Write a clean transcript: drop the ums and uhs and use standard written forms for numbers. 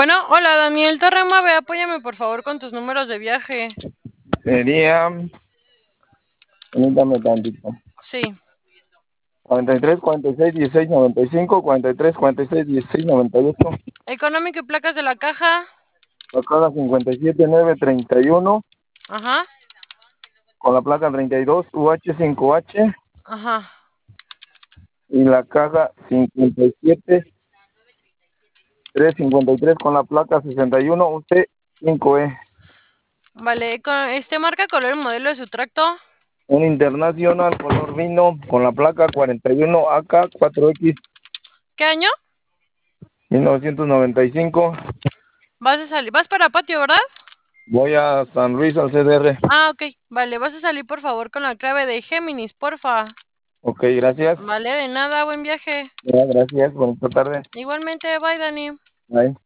Bueno, hola Daniel Torremuave, apóyame por favor con tus números de viaje. Sería, permítame tantito. Sí. 43, 46, 16, 95, 43, 46, 16, 98. Económico y placas de la caja. La 57, 9, 31. Ajá, Con la placa 32, UH5H. ajá. Y la caja 57, 353 con la placa 61, UC5E. Vale, marca, color y modelo de su tracto. Un Internacional color vino con la placa 41 AK4X ¿Qué año? 1995. Vas a salir, vas para patio, ¿verdad? Voy a San Luis al CDR. Ah, ok. Vale, vas a salir por favor con la clave de Géminis, porfa. Ok, gracias. Vale, de nada, buen viaje. Ya, gracias, bonita tarde. Igualmente, bye Dani. Bye.